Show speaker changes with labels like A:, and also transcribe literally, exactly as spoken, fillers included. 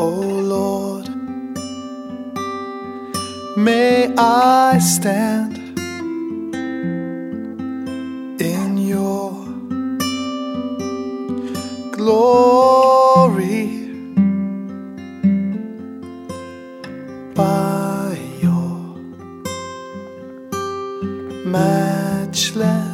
A: oh Lord. May I stand in your glory by your matchless